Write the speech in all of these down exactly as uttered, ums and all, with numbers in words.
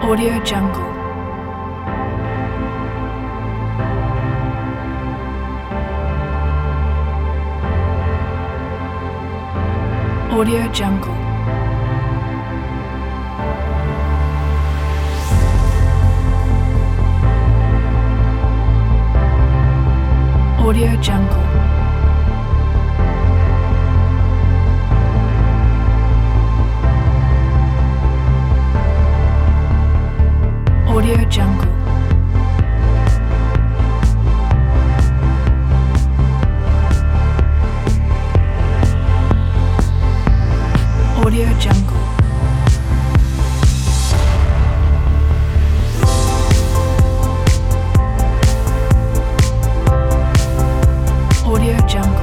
Audio Jungle. Audio Jungle. Audio Jungle. Audio Jungle. Audio Jungle. Audio Jungle.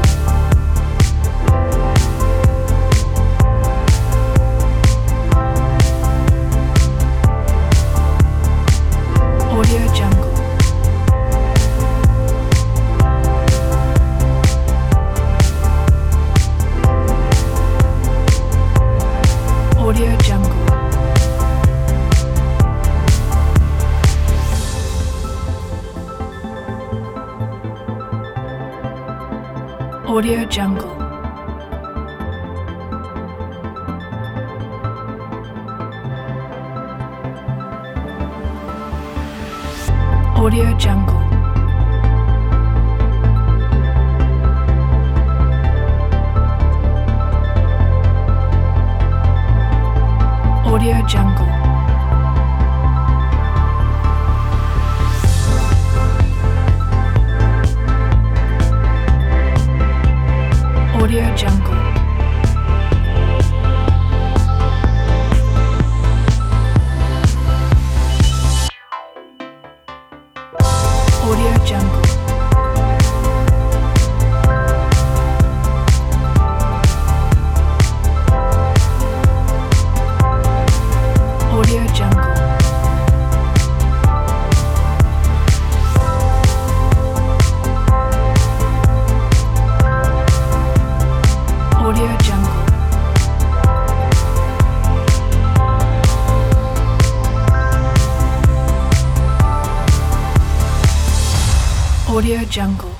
Audio Jungle. Audio Jungle. Audio Jungle. Audio Jungle. Audio Jungle. Audio Jungle. Audio Jungle. Audio Jungle. Audio Jungle. Audio Jungle.